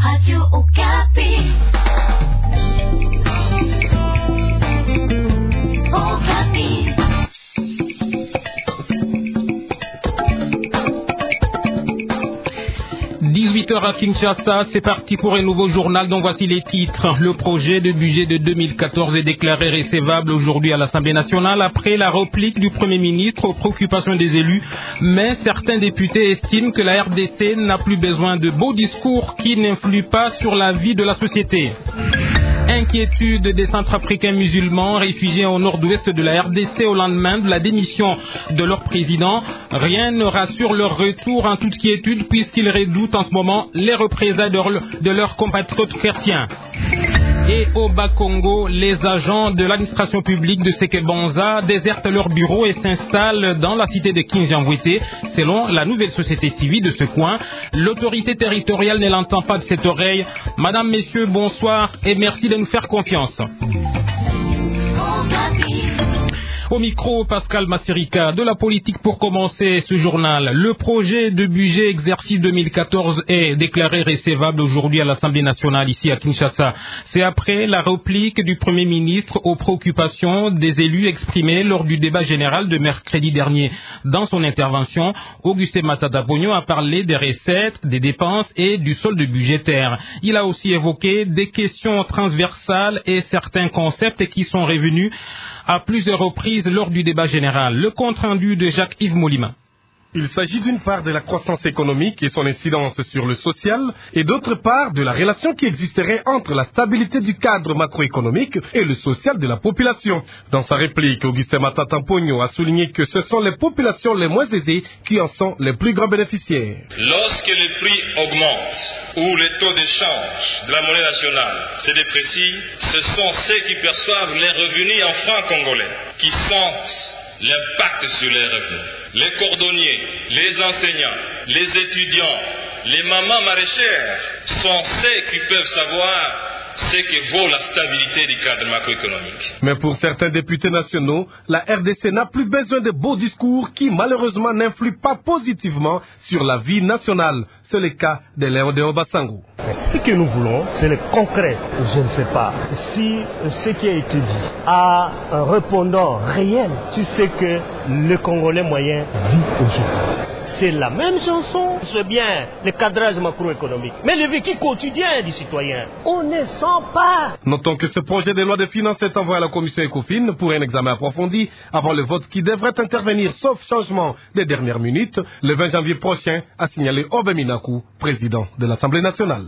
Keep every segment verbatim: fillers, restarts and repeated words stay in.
Radio Okapi. Okapi. dix-huit heures à Kinshasa, c'est parti pour un nouveau journal dont voici les titres. Le projet de budget de deux mille quatorze est déclaré recevable aujourd'hui à l'Assemblée nationale après la réplique du Premier ministre aux préoccupations des élus. Mais certains députés estiment que la R D C n'a plus besoin de beaux discours qui n'influent pas sur la vie de la société. Inquiétude des Centrafricains musulmans réfugiés au nord-ouest de la R D C au lendemain de la démission de leur président. Rien ne rassure leur retour en toute quiétude puisqu'ils redoutent en ce moment les représailles de leurs compatriotes chrétiens. Et au Bas-Congo, les agents de l'administration publique de Sekebanza désertent leur bureau et s'installent dans la cité de Kinshasa. Selon la nouvelle société civile de ce coin, l'autorité territoriale ne l'entend pas de cette oreille. Madame, messieurs, bonsoir et merci de nous faire confiance. Au micro, Pascal Massirika, de la politique pour commencer ce journal. Le projet de budget exercice deux mille quatorze est déclaré recevable aujourd'hui à l'Assemblée nationale ici à Kinshasa. C'est après la réplique du Premier ministre aux préoccupations des élus exprimées lors du débat général de mercredi dernier. Dans son intervention, Augustin Matata Ponyo a parlé des recettes, des dépenses et du solde budgétaire. Il a aussi évoqué des questions transversales et certains concepts qui sont revenus à plusieurs reprises lors du débat général. Le compte-rendu de Jacques-Yves Molima. Il s'agit d'une part de la croissance économique et son incidence sur le social, et d'autre part de la relation qui existerait entre la stabilité du cadre macroéconomique et le social de la population. Dans sa réplique, Augustin Matata Ponyo a souligné que ce sont les populations les moins aisées qui en sont les plus grands bénéficiaires. Lorsque les prix augmentent ou les taux d'échange de la monnaie nationale se déprécient, ce sont ceux qui perçoivent les revenus en francs congolais qui sentent l'impact sur les revenus. Les cordonniers, les enseignants, les étudiants, les mamans maraîchères sont ceux qui peuvent savoir ce que vaut la stabilité du cadre macroéconomique. Mais pour certains députés nationaux, la R D C n'a plus besoin de beaux discours qui malheureusement n'influent pas positivement sur la vie nationale. C'est le cas de Léon de Obasango. Ce que nous voulons, c'est le concret. Je ne sais pas si ce qui a été dit a un répondant réel sur ce que le Congolais moyen vit aujourd'hui. C'est la même chanson, c'est bien le cadrage macroéconomique, mais le vécu quotidien du citoyen, on ne sent pas. Notons que ce projet de loi de finances est envoyé à la commission ECOFIN pour un examen approfondi avant le vote qui devrait intervenir, sauf changement des dernières minutes, le vingt janvier prochain, a signalé Obé Minakou, président de l'Assemblée nationale.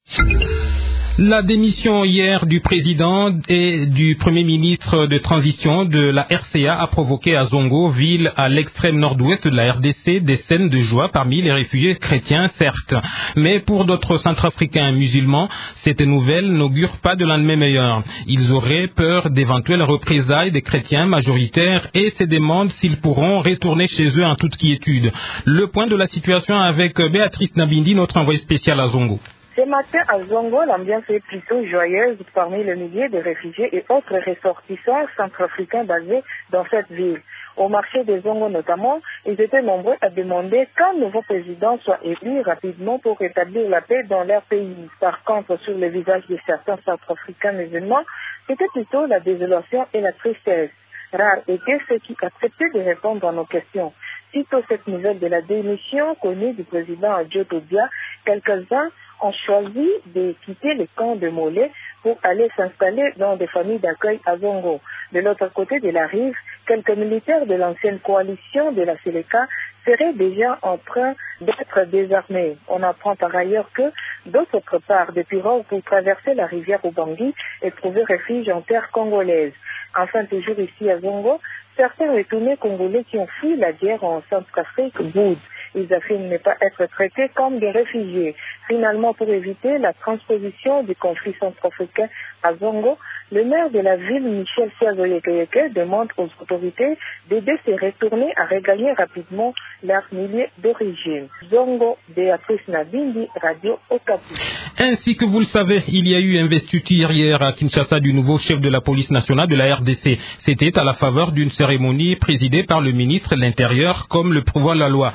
La démission hier du président et du premier ministre de transition de la R C A a provoqué à Zongo, ville à l'extrême nord-ouest de la R D C, des scènes de joie parmi les réfugiés chrétiens, certes. Mais pour d'autres Centrafricains musulmans, cette nouvelle n'augure pas de lendemain meilleur. Ils auraient peur d'éventuelles représailles des chrétiens majoritaires et se demandent s'ils pourront retourner chez eux en toute quiétude. Le point de la situation avec Béatrice Nabindi, notre envoyée spéciale à Zongo. Ce matin à Zongo, l'ambiance est plutôt joyeuse parmi les milliers de réfugiés et autres ressortissants centrafricains basés dans cette ville. Au marché de Zongo notamment, ils étaient nombreux à demander qu'un nouveau président soit élu rapidement pour rétablir la paix dans leur pays. Par contre, sur le visage de certains centrafricains musulmans, c'était plutôt la désolation et la tristesse. Rares étaient ceux qui acceptaient de répondre à nos questions. Sitôt cette nouvelle de la démission connue du président Adjo Tobia, quelques-uns ont choisi de quitter le camp de Molé pour aller s'installer dans des familles d'accueil à Zongo. De l'autre côté de la rive, quelques militaires de l'ancienne coalition de la Séléka seraient déjà en train d'être désarmés. On apprend par ailleurs que d'autres préparent des pirogues pour traverser la rivière Ubangui et trouver refuge en terre congolaise. Enfin, toujours ici à Zongo, certains retournés congolais qui ont fui la guerre en Centrafrique boudent. Ils affirment ne pas être traités comme des réfugiés. Finalement, pour éviter la transposition du conflit centrafricain à Zongo, le maire de la ville, Michel Siazoyekeyeke, demande aux autorités d'aider ces retournés à regagner rapidement leur milieu d'origine. Zongo, Béatrice Nabindi, Radio Okapi. Ainsi que vous le savez, il y a eu investiture hier à Kinshasa du nouveau chef de la police nationale de la R D C. C'était à la faveur d'une cérémonie présidée par le ministre de l'Intérieur, comme le prévoit la loi. Le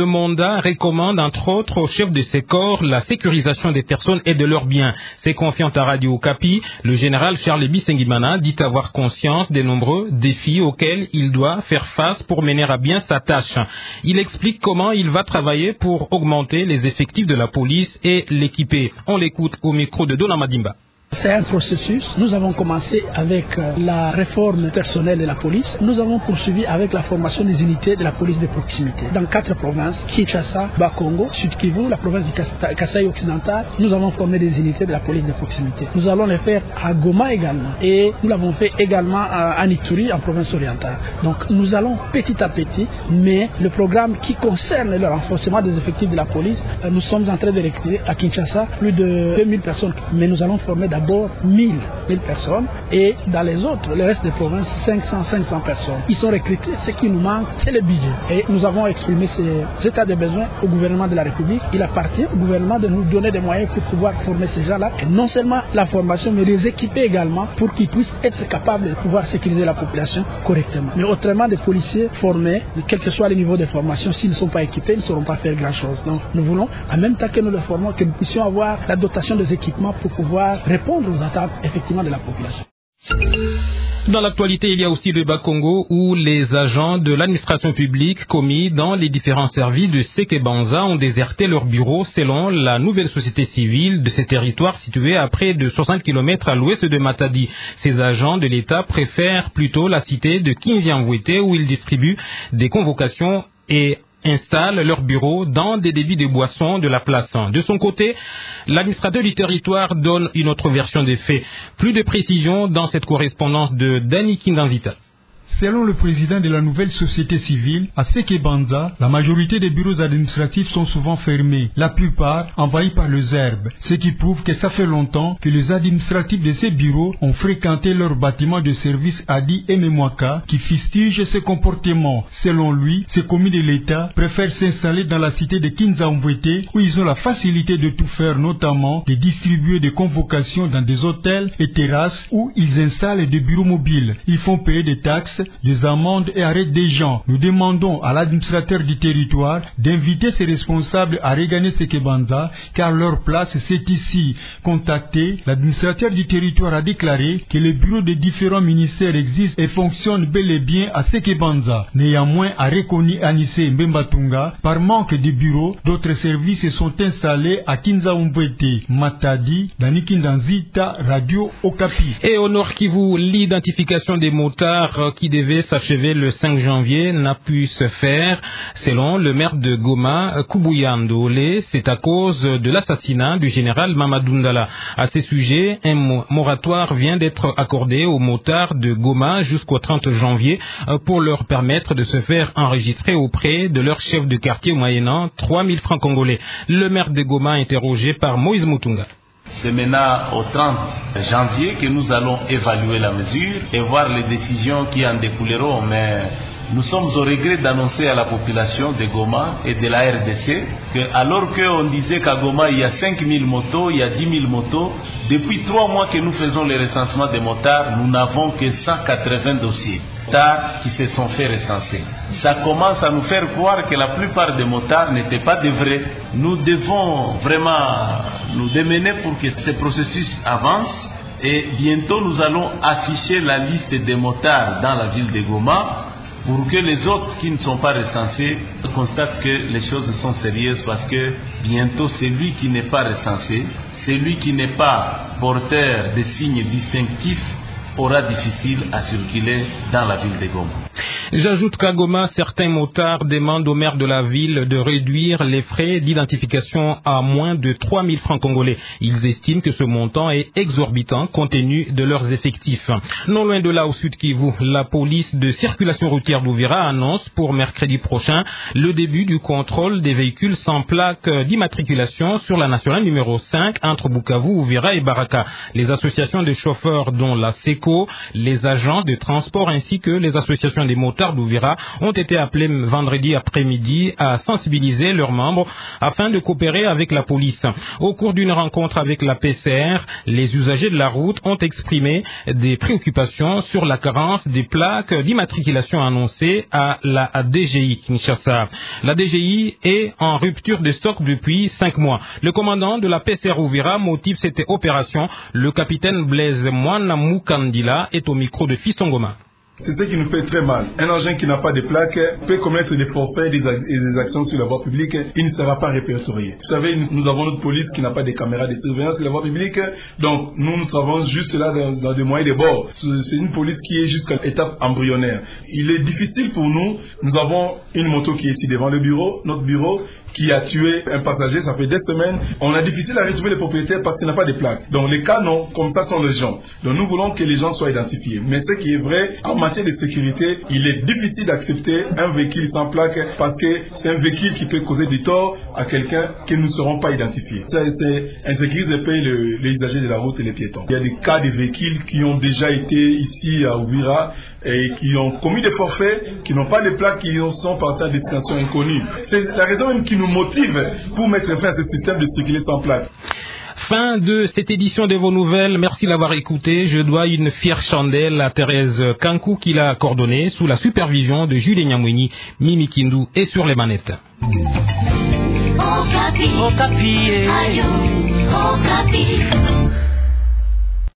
Le mandat recommande entre autres aux chefs de ces corps la sécurisation des personnes et de leurs biens. C'est confiant à Radio Okapi, le général Charles Bisengimana dit avoir conscience des nombreux défis auxquels il doit faire face pour mener à bien sa tâche. Il explique comment il va travailler pour augmenter les effectifs de la police et l'équiper. On l'écoute au micro de Dona Madimba. C'est un processus. Nous avons commencé avec la réforme personnelle de la police. Nous avons poursuivi avec la formation des unités de la police de proximité. Dans quatre provinces, Kinshasa, Bas-Congo, Sud-Kivu, la province du Kasaï occidental, nous avons formé des unités de la police de proximité. Nous allons les faire à Goma également. Et nous l'avons fait également à Ituri, en province orientale. Donc nous allons petit à petit, mais le programme qui concerne le renforcement des effectifs de la police, nous sommes en train de recruter à Kinshasa plus de deux mille personnes. Mais nous allons former d'abord d'abord mille personnes et dans les autres, le reste des provinces, cinq cents, cinq cents personnes. Ils sont recrutés, ce qui nous manque, c'est le budget. Et nous avons exprimé ces états de besoin au gouvernement de la République. Il appartient au gouvernement de nous donner des moyens pour pouvoir former ces gens-là. Et non seulement la formation, mais les équiper également pour qu'ils puissent être capables de pouvoir sécuriser la population correctement. Mais autrement, des policiers formés, quel que soit le niveau de formation, s'ils ne sont pas équipés, ils ne sauront pas faire grand-chose. Donc nous voulons, en même temps que nous les formons, que nous puissions avoir la dotation des équipements pour pouvoir répondre aux attentes effectivement de la population. Dans l'actualité, il y a aussi le Bas-Congo où les agents de l'administration publique commis dans les différents services de Sekebanza ont déserté leur bureau selon la nouvelle société civile de ces territoires situés à près de soixante kilomètres à l'ouest de Matadi. Ces agents de l'État préfèrent plutôt la cité de Kinziamvouete où ils distribuent des convocations et installent leur bureau dans des débits de boissons de la place. De son côté, l'administrateur du territoire donne une autre version des faits. Plus de précision dans cette correspondance de Dani Kindanzita. Selon le président de la nouvelle société civile, à Sekebanza, la majorité des bureaux administratifs sont souvent fermés, la plupart envahis par les herbes, ce qui prouve que ça fait longtemps que les administratifs de ces bureaux ont fréquenté leurs bâtiments de service Adi et Memwaka qui fustigent ce comportement. Selon lui, ces commis de l'État préfèrent s'installer dans la cité de Kinziamvouete où ils ont la facilité de tout faire, notamment de distribuer des convocations dans des hôtels et terrasses où ils installent des bureaux mobiles. Ils font payer des taxes, des amendes et arrêtent des gens. Nous demandons à l'administrateur du territoire d'inviter ses responsables à regagner Sekebanza car leur place c'est ici. Contacté, l'administrateur du territoire a déclaré que les bureaux des différents ministères existent et fonctionnent bel et bien à Sekebanza. Néanmoins, a reconnu Anissé Mbembatunga, par manque de bureaux, d'autres services sont installés à Kinziamvouete. Matadi, Dani Kindanzita, Radio Okapi. Et au Nord Kivu, l'identification des motards qui devait s'achever le cinq janvier n'a pu se faire. Selon le maire de Goma, Kubuya Ndole, c'est à cause de l'assassinat du général Mamadou Ndala. À ce sujet, un moratoire vient d'être accordé aux motards de Goma jusqu'au trente janvier pour leur permettre de se faire enregistrer auprès de leur chef de quartier moyennant trois mille francs congolais. Le maire de Goma interrogé par Moïse Mutunga. C'est maintenant au trente janvier que nous allons évaluer la mesure et voir les décisions qui en découleront. Mais nous sommes au regret d'annoncer à la population de Goma et de la R D C que, alors qu'on disait qu'à Goma il y a cinq mille motos, il y a dix mille motos, depuis trois mois que nous faisons le recensement des motards, nous n'avons que cent quatre-vingts dossiers motards qui se sont fait recenser. Ça commence à nous faire croire que la plupart des motards n'étaient pas de vrais. Nous devons vraiment nous démener pour que ce processus avance et bientôt nous allons afficher la liste des motards dans la ville de Goma pour que les autres qui ne sont pas recensés constatent que les choses sont sérieuses parce que bientôt celui qui n'est pas recensé, celui qui n'est pas porteur de signes distinctifs aura difficile à circuler dans la ville de Goma. J'ajoute qu'à Goma, certains motards demandent au maire de la ville de réduire les frais d'identification à moins de trois mille francs congolais. Ils estiment que ce montant est exorbitant compte tenu de leurs effectifs. Non loin de là, au sud Kivu, la police de circulation routière d'Ouvira annonce pour mercredi prochain le début du contrôle des véhicules sans plaque d'immatriculation sur la nationale numéro cinq entre Bukavu, Ouvira et Baraka. Les associations de chauffeurs dont la SECO, les agences de transport ainsi que les associations des motards Dakar d'Ouvira ont été appelés vendredi après-midi à sensibiliser leurs membres afin de coopérer avec la police. Au cours d'une rencontre avec la P C R, les usagers de la route ont exprimé des préoccupations sur la carence des plaques d'immatriculation annoncées à la D G I Kinshasa. La D G I est en rupture de stock depuis cinq mois. Le commandant de la P C R Ouvira motive cette opération. Le capitaine Blaise Mwana Mukandila est au micro de Fiston Ngoma. C'est ce qui nous fait très mal. Un engin qui n'a pas de plaque peut commettre des forfaits et des actions sur la voie publique. Il ne sera pas répertorié. Vous savez, nous, nous avons notre police qui n'a pas de caméras de surveillance sur la voie publique. Donc, nous, nous travaillons juste là dans, dans des moyens de bord. C'est une police qui est jusqu'à l'étape embryonnaire. Il est difficile pour nous. Nous avons une moto qui est ici devant le bureau, notre bureau, qui a tué un passager, ça fait des semaines. On a difficile à retrouver les propriétaires parce qu'il n'a pas de plaque. Donc, les cas, non, comme ça sont les gens. Donc, nous voulons que les gens soient identifiés. Mais ce qui est vrai, en matière de sécurité, il est difficile d'accepter un véhicule sans plaque parce que c'est un véhicule qui peut causer du tort à quelqu'un qui ne seront pas identifiés. Ça, c'est insécurise et paye le, les usagers de la route et les piétons. Il y a des cas de véhicules qui ont déjà été ici à Ouvira et qui ont commis des forfaits, qui n'ont pas de plaques, qui sont partis à destination inconnue. C'est la raison même qui nous motive pour mettre fin à ce système de circuler sans plaque. Fin de cette édition de vos nouvelles. Merci d'avoir écouté. Je dois une fière chandelle à Thérèse Kankou qui l'a coordonnée sous la supervision de Julien Nyamweni, Mimi Kindu et sur les manettes. Okapi. Okapi. Ayo. Okapi.